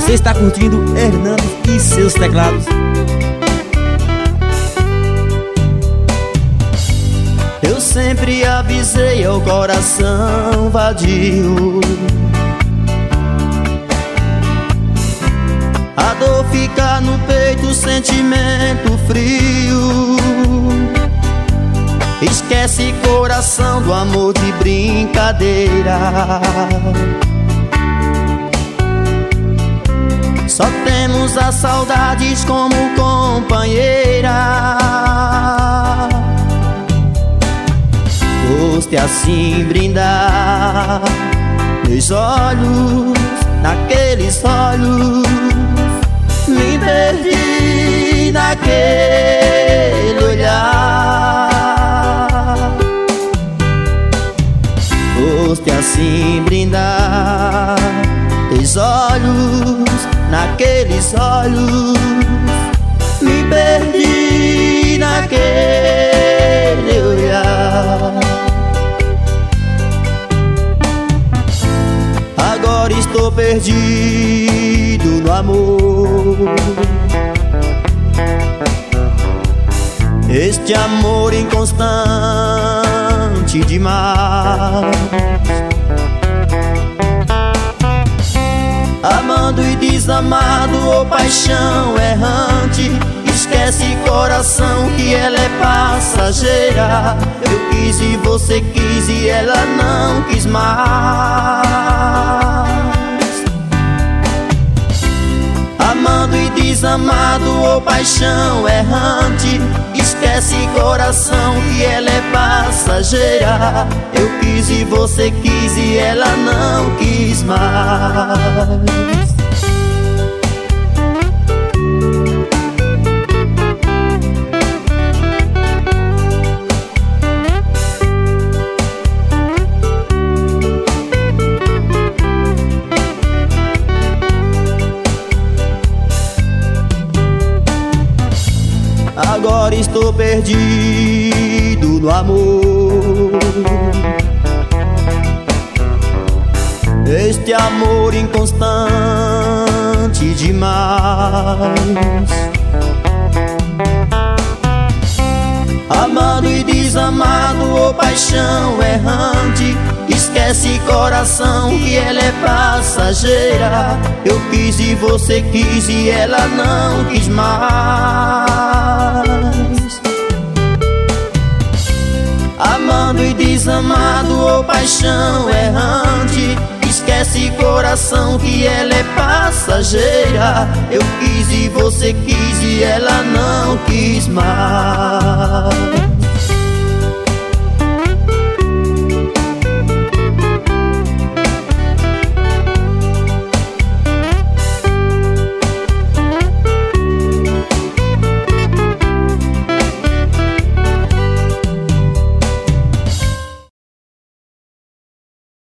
Você está curtindo Hernandes e seus teclados. Eu sempre avisei ao coração vadio, a dor fica no peito, o sentimento frio. Esquece, coração, do amor de brincadeira. Só temos as saudades como companheira. Foste assim brindar meus olhos, naqueles olhos me perdi naquele olhar. Foste assim brindar teus olhos, naqueles olhos me perdi naquele olhar. Agora estou perdido no amor, este amor inconstante demais. Amando e desamado, ou paixão errante. Esquece, coração, que ela é passageira. Eu quis e você quis e ela não quis mais. Amando e desamado, ou paixão errante. Esquece, coração, que ela é passageira. Eu quis e você quis e ela não quis mais. Agora estou perdido no amor, este amor inconstante demais. Amado e desamado, ou paixão errante. Esquece, coração, que ela é passageira. Eu quis e você quis e ela não quis mais. Amando e desamado, ou paixão errante. Esquece, coração, que ela é passageira. Eu quis e você quis e ela não quis mais.